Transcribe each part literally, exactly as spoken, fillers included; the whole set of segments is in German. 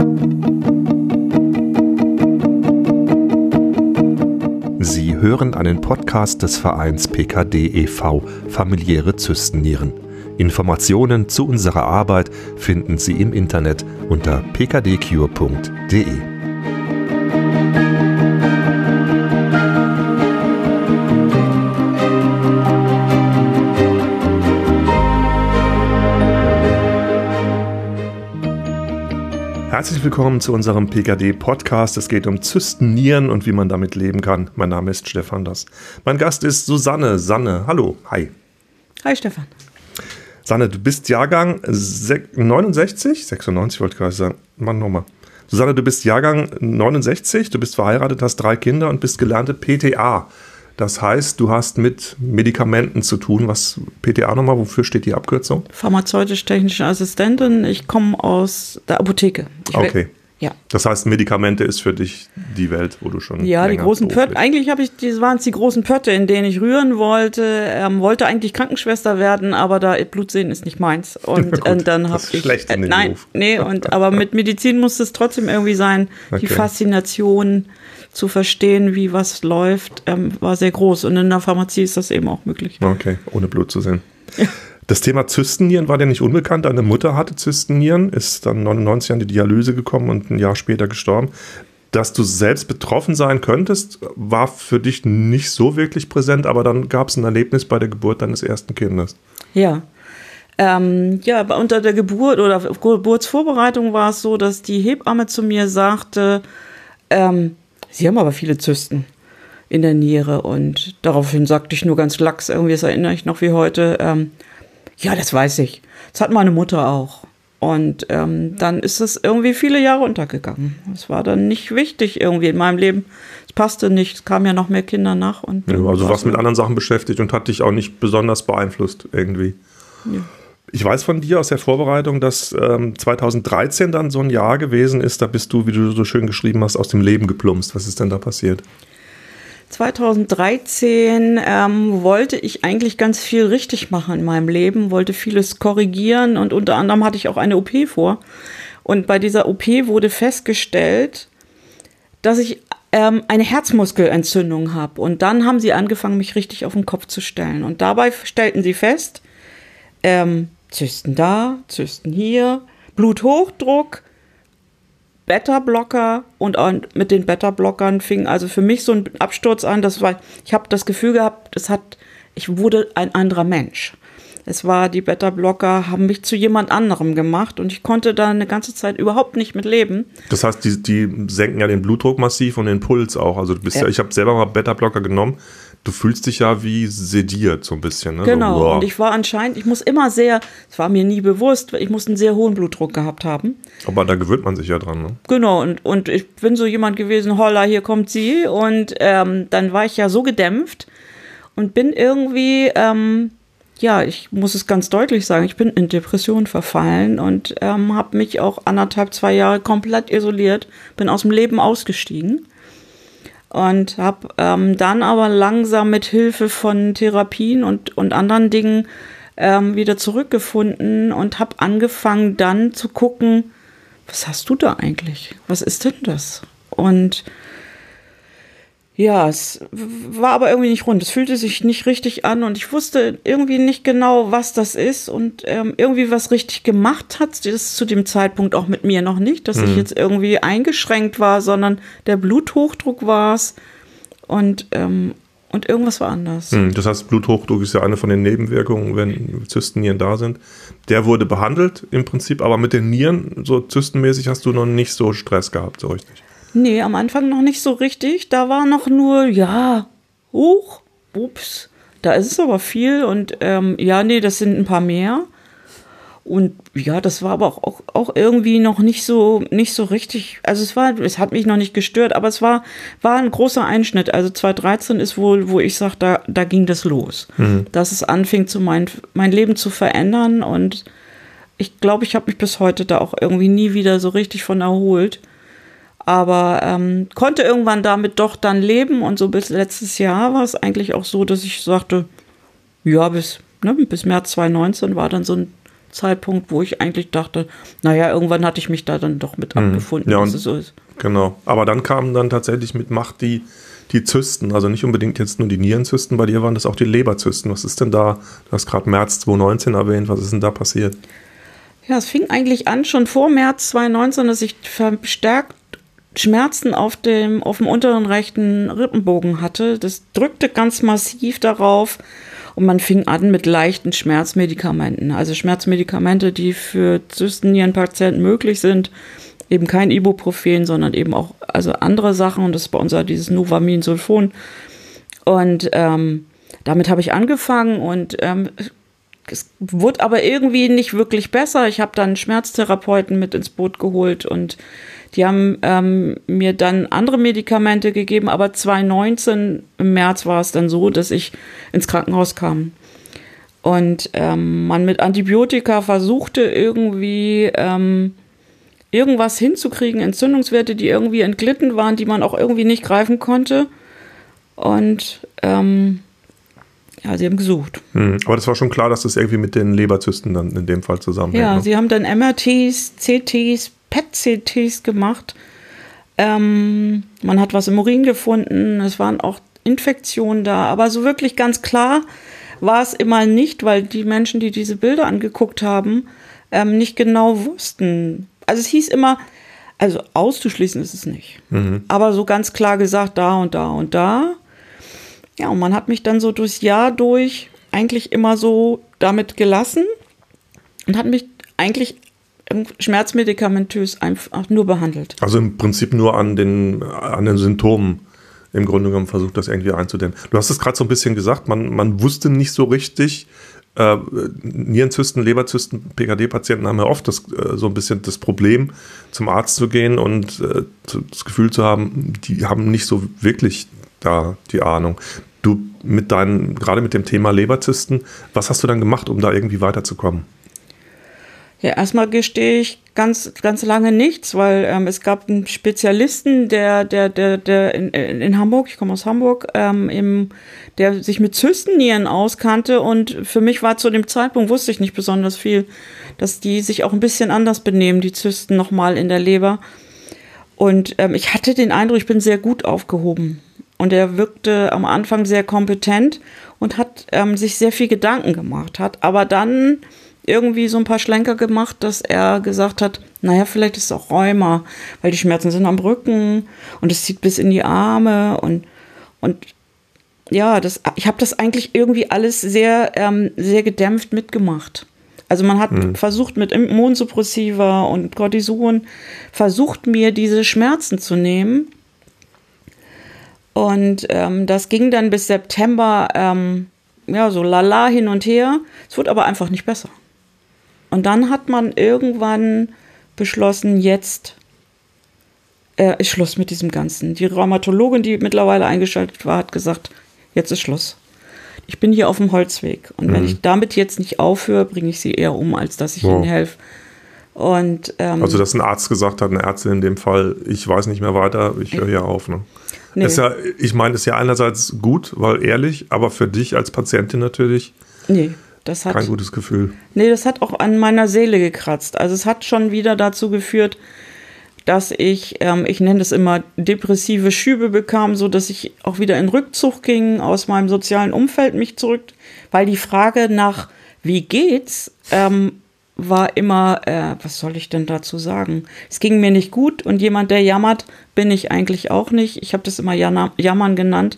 Sie hören einen Podcast des Vereins P K D e V Familiäre Zystennieren. Informationen zu unserer Arbeit finden Sie im Internet unter p k d cure punkt d e. Herzlich willkommen zu unserem P K D-Podcast. Es geht um Zystennieren und wie man damit leben kann. Mein Name ist Stefan Das. Mein Gast ist Susanne. Sanne, hallo, hi. Hi Stefan. Sanne, du bist Jahrgang neunundsechzig? sechsundneunzig wollte ich gerade sagen. Mann, nochmal. Susanne, du bist Jahrgang neunundsechzig, du bist verheiratet, hast drei Kinder und bist gelernte P T A. Das heißt, du hast mit Medikamenten zu tun. Was P T A nochmal, wofür steht die Abkürzung? Pharmazeutisch-technische Assistentin. Ich komme aus der Apotheke. Ich okay. Will, ja. Das heißt, Medikamente ist für dich die Welt, wo du schon Ja, die großen Pötte. Eigentlich habe ich, die waren es die großen Pötte, in denen ich rühren wollte. Ähm, wollte eigentlich Krankenschwester werden, aber da Blut sehen ist nicht meins. Und, gut, und dann habe ich schlecht in den nein, Beruf. nee. Und aber mit Medizin muss es trotzdem irgendwie sein. Okay. Die Faszination zu verstehen, wie was läuft, ähm, war sehr groß. Und in der Pharmazie ist das eben auch möglich. Okay, ohne Blut zu sehen. Ja. Das Thema Zystennieren war dir nicht unbekannt. Deine Mutter hatte Zystennieren, ist dann neunundneunzig an die Dialyse gekommen und ein Jahr später gestorben. Dass du selbst betroffen sein könntest, war für dich nicht so wirklich präsent, aber dann gab es ein Erlebnis bei der Geburt deines ersten Kindes. Ja. Ähm, ja, unter der Geburt oder Geburtsvorbereitung war es so, dass die Hebamme zu mir sagte, ähm, Sie haben aber viele Zysten in der Niere. Und daraufhin sagte ich nur ganz lax, irgendwie, das erinnere ich noch wie heute, ähm, ja, das weiß ich. Das hat meine Mutter auch. Und ähm, dann ist es irgendwie viele Jahre untergegangen. Das war dann nicht wichtig irgendwie in meinem Leben. Es passte nicht, es kamen ja noch mehr Kinder nach. Und ja, also warst mit anderen Sachen beschäftigt und hat dich auch nicht besonders beeinflusst irgendwie. Ja. Ich weiß von dir aus der Vorbereitung, dass ähm, zweitausenddreizehn dann so ein Jahr gewesen ist, da bist du, wie du so schön geschrieben hast, aus dem Leben geplumpst. Was ist denn da passiert? zweitausenddreizehn ähm, wollte ich eigentlich ganz viel richtig machen in meinem Leben, wollte vieles korrigieren und unter anderem hatte ich auch eine O P vor. Und bei dieser O P wurde festgestellt, dass ich ähm, eine Herzmuskelentzündung habe. Und dann haben sie angefangen, mich richtig auf den Kopf zu stellen. Und dabei stellten sie fest, ähm, Zysten da, Zysten hier, Bluthochdruck, Beta-Blocker und mit den Beta-Blockern fing also für mich so ein Absturz an. Das war, ich habe das Gefühl gehabt, es hat, ich wurde ein anderer Mensch. Es war, die Beta-Blocker haben mich zu jemand anderem gemacht und ich konnte da eine ganze Zeit überhaupt nicht mit leben. Das heißt, die, die senken ja den Blutdruck massiv und den Puls auch. Also du bist ja, ja ich habe selber mal Beta-Blocker genommen. Du fühlst dich ja wie sediert so ein bisschen. Ne? Genau, so, und ich war anscheinend, ich muss immer sehr, es war mir nie bewusst, ich muss einen sehr hohen Blutdruck gehabt haben. Aber da gewöhnt man sich ja dran, ne? Genau, und, und ich bin so jemand gewesen, holla, hier kommt sie. Und ähm, dann war ich ja so gedämpft und bin irgendwie, ähm, ja, ich muss es ganz deutlich sagen, ich bin in Depression verfallen und ähm, habe mich auch anderthalb, zwei Jahre komplett isoliert, bin aus dem Leben ausgestiegen. Und habe ähm, dann aber langsam mit Hilfe von Therapien und, und anderen Dingen ähm, wieder zurückgefunden und habe angefangen dann zu gucken, was hast du da eigentlich? Was ist denn das? Und ja, es war aber irgendwie nicht rund. Es fühlte sich nicht richtig an und ich wusste irgendwie nicht genau, was das ist und ähm, irgendwie was richtig gemacht hat. Das ist zu dem Zeitpunkt auch mit mir noch nicht, dass mhm. ich jetzt irgendwie eingeschränkt war, sondern der Bluthochdruck war es und, ähm, und irgendwas war anders. Mhm, das heißt, Bluthochdruck ist ja eine von den Nebenwirkungen, wenn Zystennieren da sind. Der wurde behandelt im Prinzip, aber mit den Nieren, so zystenmäßig, hast du noch nicht so Stress gehabt, so richtig. Nee, am Anfang noch nicht so richtig. Da war noch nur, ja, hoch, ups, da ist es aber viel. Und ähm, ja, nee, das sind ein paar mehr. Und ja, das war aber auch, auch, auch irgendwie noch nicht so, nicht so richtig. Also es war, es hat mich noch nicht gestört, aber es war, war ein großer Einschnitt. Also zweitausenddreizehn ist wohl, wo ich sage, da, da ging das los. Mhm. Dass es anfing, zu mein, mein Leben zu verändern. Und ich glaube, ich habe mich bis heute da auch irgendwie nie wieder so richtig von erholt. Aber ähm, konnte irgendwann damit doch dann leben und so bis letztes Jahr war es eigentlich auch so, dass ich sagte, ja, bis, ne, bis März zweitausendneunzehn war dann so ein Zeitpunkt, wo ich eigentlich dachte, naja, irgendwann hatte ich mich da dann doch mit abgefunden, ja, dass es so ist. Genau, aber dann kamen dann tatsächlich mit Macht die, die Zysten, also nicht unbedingt jetzt nur die Nierenzysten, bei dir waren das auch die Leberzysten. Was ist denn da, du hast gerade März zwanzig neunzehn erwähnt, was ist denn da passiert? Ja, es fing eigentlich an, schon vor März zwanzig neunzehn, dass ich verstärkt Schmerzen auf dem, auf dem unteren rechten Rippenbogen hatte. Das drückte ganz massiv darauf und man fing an mit leichten Schmerzmedikamenten. Also Schmerzmedikamente, die für Zystennierenpatienten möglich sind. Eben kein Ibuprofen, sondern eben auch also andere Sachen. Und das ist bei uns dieses Novamin-Sulfon. Und ähm, damit habe ich angefangen und ähm, es wurde aber irgendwie nicht wirklich besser. Ich habe dann Schmerztherapeuten mit ins Boot geholt und die haben ähm, mir dann andere Medikamente gegeben, aber zwanzig neunzehn im März war es dann so, dass ich ins Krankenhaus kam. Und ähm, man mit Antibiotika versuchte irgendwie ähm, irgendwas hinzukriegen, Entzündungswerte, die irgendwie entglitten waren, die man auch irgendwie nicht greifen konnte. Und ähm, ja, sie haben gesucht. Hm, aber das war schon klar, dass das irgendwie mit den Leberzysten dann in dem Fall zusammenhängt. Ja, ne? sie haben dann M R Ts, C Ts, P E T-C Ts gemacht. Ähm, man hat was im Urin gefunden. Es waren auch Infektionen da. Aber so wirklich ganz klar war es immer nicht, weil die Menschen, die diese Bilder angeguckt haben, ähm, nicht genau wussten. Also es hieß immer, also auszuschließen ist es nicht. Mhm. Aber so ganz klar gesagt, da und da und da. Ja, und man hat mich dann so durchs Jahr durch eigentlich immer so damit gelassen und hat mich eigentlich schmerzmedikamentös einfach nur behandelt. Also im Prinzip nur an den, an den Symptomen im Grunde genommen versucht, das irgendwie einzudämmen. Du hast es gerade so ein bisschen gesagt, man, man wusste nicht so richtig, äh, Nierenzysten, Leberzysten, P K D-Patienten haben ja oft das, äh, so ein bisschen das Problem, zum Arzt zu gehen und äh, das Gefühl zu haben, die haben nicht so wirklich da die Ahnung. Du mit deinen, gerade mit dem Thema Leberzysten, was hast du dann gemacht, um da irgendwie weiterzukommen? Ja, erstmal gestehe ich ganz, ganz lange nichts, weil ähm, es gab einen Spezialisten, der, der, der, der in, in Hamburg, ich komme aus Hamburg, ähm, im, der sich mit Zystennieren auskannte und für mich war zu dem Zeitpunkt, wusste ich nicht besonders viel, dass die sich auch ein bisschen anders benehmen, die Zysten nochmal in der Leber. Und ähm, ich hatte den Eindruck, ich bin sehr gut aufgehoben. Und er wirkte am Anfang sehr kompetent und hat ähm, sich sehr viel Gedanken gemacht, hat aber dann irgendwie so ein paar Schlenker gemacht, dass er gesagt hat, naja, vielleicht ist es auch Rheuma, weil die Schmerzen sind am Rücken und es zieht bis in die Arme und, und ja, das, ich habe das eigentlich irgendwie alles sehr, ähm, sehr gedämpft mitgemacht. Also man hat mhm. versucht mit Immunsuppressiva und Cortison, versucht mir diese Schmerzen zu nehmen. Und ähm, das ging dann bis September, ähm, ja, so lala hin und her. Es wurde aber einfach nicht besser. Und dann hat man irgendwann beschlossen, jetzt äh, ist Schluss mit diesem Ganzen. Die Rheumatologin, die mittlerweile eingeschaltet war, hat gesagt, jetzt ist Schluss. Ich bin hier auf dem Holzweg. Und mhm. wenn ich damit jetzt nicht aufhöre, bringe ich sie eher um, als dass ich wow. ihnen helfe. Und, ähm, also, dass ein Arzt gesagt hat, eine Ärztin in dem Fall, ich weiß nicht mehr weiter, ich höre hier auf. Ne? Nee. Ist ja, ich meine, ist ja einerseits gut, weil ehrlich, aber für dich als Patientin natürlich nee, das hat, kein gutes Gefühl. Nee, das hat auch an meiner Seele gekratzt. Also es hat schon wieder dazu geführt, dass ich, ähm, ich nenne das immer, depressive Schübe bekam, so dass ich auch wieder in Rückzug ging, aus meinem sozialen Umfeld mich zurück, weil die Frage nach, wie geht's, ähm, war immer, äh, was soll ich denn dazu sagen? Es ging mir nicht gut und jemand, der jammert, bin ich eigentlich auch nicht. Ich habe das immer Jana- Jammern genannt.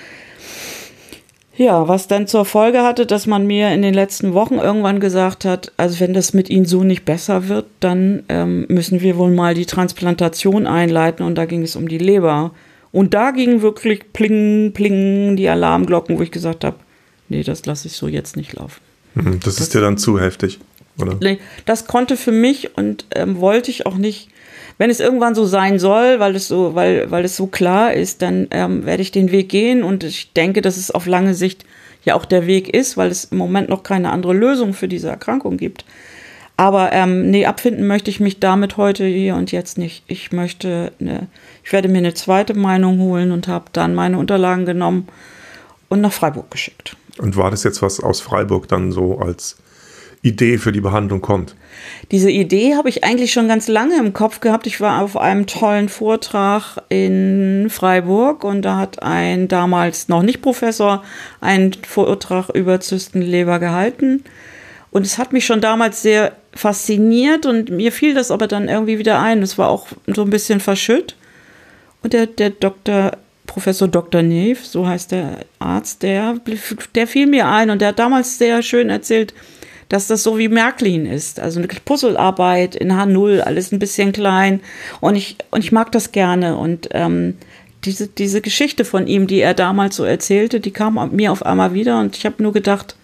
Ja, was dann zur Folge hatte, dass man mir in den letzten Wochen irgendwann gesagt hat, also wenn das mit Ihnen so nicht besser wird, dann ähm, müssen wir wohl mal die Transplantation einleiten und da ging es um die Leber. Und da gingen wirklich pling, pling die Alarmglocken, wo ich gesagt habe, nee, das lasse ich so jetzt nicht laufen. Das, das ist dir dann zu heftig, oder? Das konnte für mich und ähm, wollte ich auch nicht. Wenn es irgendwann so sein soll, weil es so, weil, weil es so klar ist, dann ähm, werde ich den Weg gehen und ich denke, dass es auf lange Sicht ja auch der Weg ist, weil es im Moment noch keine andere Lösung für diese Erkrankung gibt. Aber ähm, nee, abfinden möchte ich mich damit heute hier und jetzt nicht. Ich möchte, eine, ich werde mir eine zweite Meinung holen und habe dann meine Unterlagen genommen und nach Freiburg geschickt. Und war das jetzt was aus Freiburg dann so als Idee für die Behandlung kommt? Diese Idee habe ich eigentlich schon ganz lange im Kopf gehabt. Ich war auf einem tollen Vortrag in Freiburg und da hat ein damals noch nicht Professor einen Vortrag über Zystenleber gehalten. Und es hat mich schon damals sehr fasziniert und mir fiel das aber dann irgendwie wieder ein. Es war auch so ein bisschen verschütt. Und der, der Doktor, Professor Doktor Neef, so heißt der Arzt, der, der fiel mir ein und der hat damals sehr schön erzählt, dass das so wie Märklin ist. Also eine Puzzlearbeit in H null, alles ein bisschen klein. Und ich, und ich mag das gerne. Und ähm, diese, diese Geschichte von ihm, die er damals so erzählte, die kam mir auf einmal wieder und ich habe nur gedacht,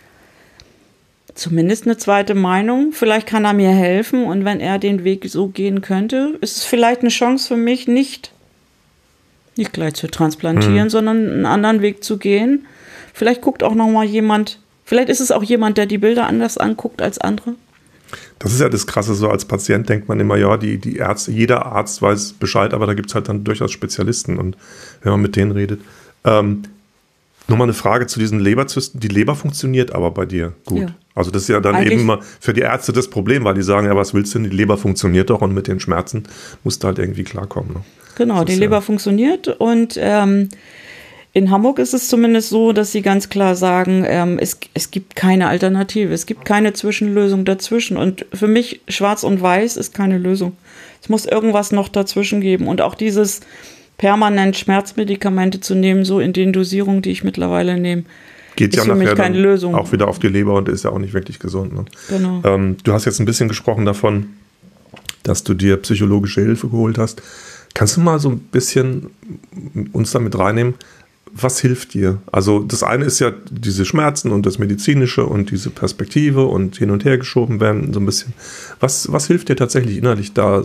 zumindest eine zweite Meinung, vielleicht kann er mir helfen und wenn er den Weg so gehen könnte, ist es vielleicht eine Chance für mich, nicht, nicht gleich zu transplantieren, hm. sondern einen anderen Weg zu gehen. Vielleicht guckt auch noch mal jemand, vielleicht ist es auch jemand, der die Bilder anders anguckt als andere. Das ist ja das Krasse, so als Patient denkt man immer, ja, die, die Ärzte, jeder Arzt weiß Bescheid, aber da gibt es halt dann durchaus Spezialisten und wenn man mit denen redet. Ähm, Nochmal eine Frage zu diesen Leberzysten. Die Leber funktioniert aber bei dir gut. Ja. Also das ist ja dann Eigentlich eben immer für die Ärzte das Problem, weil die sagen, ja, was willst du denn? Die Leber funktioniert doch und mit den Schmerzen musst du halt irgendwie klarkommen. Ne? Genau, die Leber ja funktioniert und ähm, in Hamburg ist es zumindest so, dass sie ganz klar sagen, ähm, es, es gibt keine Alternative, es gibt keine Zwischenlösung dazwischen und für mich schwarz und weiß ist keine Lösung. Es muss irgendwas noch dazwischen geben und auch dieses permanent Schmerzmedikamente zu nehmen, so in den Dosierungen, die ich mittlerweile nehme, geht ist ja für mich keine Lösung. Auch wieder auf die Leber und ist ja auch nicht wirklich gesund. Ne? Genau. Ähm, du hast jetzt ein bisschen gesprochen davon, dass du dir psychologische Hilfe geholt hast. Kannst du mal so ein bisschen uns damit reinnehmen, was hilft dir? Also das eine ist ja diese Schmerzen und das Medizinische und diese Perspektive und hin und her geschoben werden, so ein bisschen. Was, was hilft dir tatsächlich innerlich da,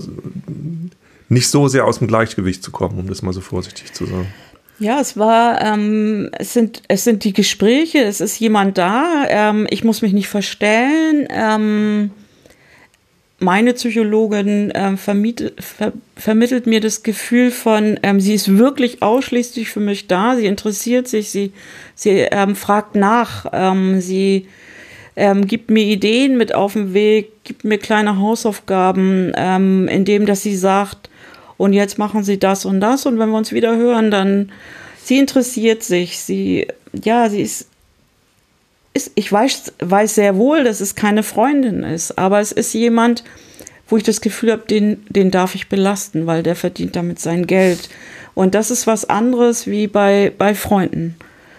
nicht so sehr aus dem Gleichgewicht zu kommen, um das mal so vorsichtig zu sagen? Ja, es war, ähm, es sind, es sind die Gespräche, es ist jemand da, ähm, ich muss mich nicht verstellen. Ähm, meine Psychologin äh, vermiet, ver, vermittelt mir das Gefühl von, ähm, sie ist wirklich ausschließlich für mich da, sie interessiert sich, sie, sie ähm, fragt nach, ähm, sie ähm, gibt mir Ideen mit auf den Weg, gibt mir kleine Hausaufgaben, ähm, indem dass sie sagt, und jetzt machen sie das und das und wenn wir uns wieder hören, dann, sie interessiert sich, sie, ja, sie ist, ist ich weiß, weiß sehr wohl, dass es keine Freundin ist, aber es ist jemand, wo ich das Gefühl habe, den, den darf ich belasten, weil der verdient damit sein Geld. Und das ist was anderes wie bei, bei Freunden.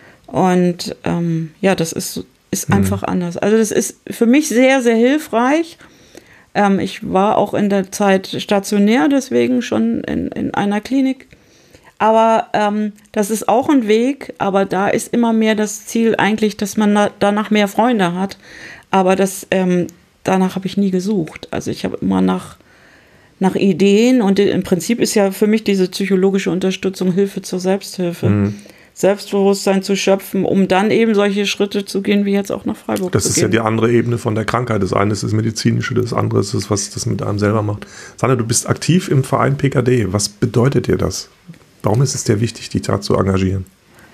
Und ähm, ja, das ist, ist mhm. einfach anders. Also das ist für mich sehr, sehr hilfreich. Ähm, ich war auch in der Zeit stationär, deswegen schon in, in einer Klinik. Aber ähm, das ist auch ein Weg, aber da ist immer mehr das Ziel eigentlich, dass man da, danach mehr Freunde hat. Aber das, ähm, danach habe ich nie gesucht. Also ich habe immer nach, nach Ideen und im Prinzip ist ja für mich diese psychologische Unterstützung Hilfe zur Selbsthilfe. Mhm. Selbstbewusstsein zu schöpfen, um dann eben solche Schritte zu gehen, wie jetzt auch nach Freiburg das zu gehen. Das ist ja die andere Ebene von der Krankheit. Das eine ist das Medizinische, das andere ist das, was das mit einem selber macht. Sandra, du bist aktiv im Verein P K D. Was bedeutet dir das? Warum ist es dir wichtig, dich da zu engagieren?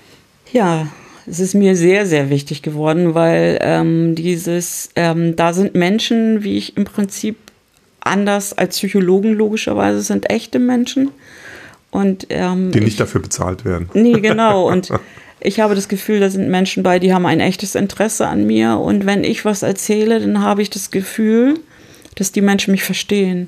Ja, es ist mir sehr, sehr wichtig geworden, weil ähm, dieses, ähm, da sind Menschen, wie ich im Prinzip anders als Psychologen logischerweise, sind echte Menschen. Und, ähm, die nicht ich, dafür bezahlt werden. Nee, genau. Und ich habe das Gefühl, da sind Menschen bei, die haben ein echtes Interesse an mir. Und wenn ich was erzähle, dann habe ich das Gefühl, dass die Menschen mich verstehen.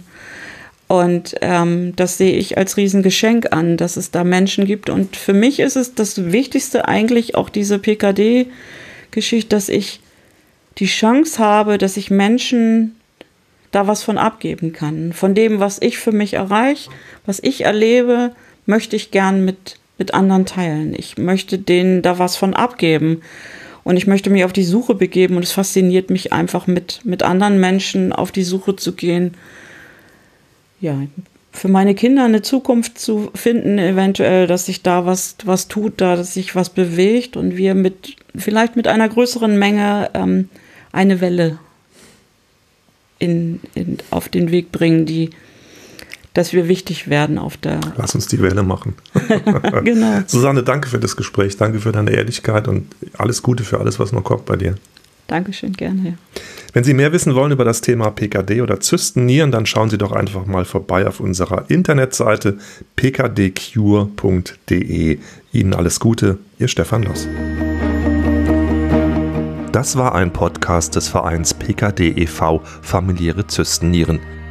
Und ähm, das sehe ich als Riesengeschenk an, dass es da Menschen gibt. Und für mich ist es das Wichtigste eigentlich auch diese P K D-Geschichte, dass ich die Chance habe, dass ich Menschen da was von abgeben kann. Von dem, was ich für mich erreiche, was ich erlebe, möchte ich gern mit, mit anderen teilen. Ich möchte denen da was von abgeben. Und ich möchte mich auf die Suche begeben. Und es fasziniert mich einfach, mit, mit anderen Menschen auf die Suche zu gehen. Ja, für meine Kinder eine Zukunft zu finden, eventuell, dass sich da was, was tut, da, dass sich was bewegt und wir mit, vielleicht mit einer größeren Menge ähm, eine Welle In, in, auf den Weg bringen, die, dass wir wichtig werden auf der... Lass uns die Welle machen. Genau. Susanne, danke für das Gespräch, danke für deine Ehrlichkeit und alles Gute für alles, was noch kommt bei dir. Dankeschön, gerne. Ja. Wenn Sie mehr wissen wollen über das Thema P K D oder Zystennieren, dann schauen Sie doch einfach mal vorbei auf unserer Internetseite p k d cure punkt d e. Ihnen alles Gute, Ihr Stefan Loss. Das war ein Podcast des Vereins P K D e V Familiäre Zystennieren.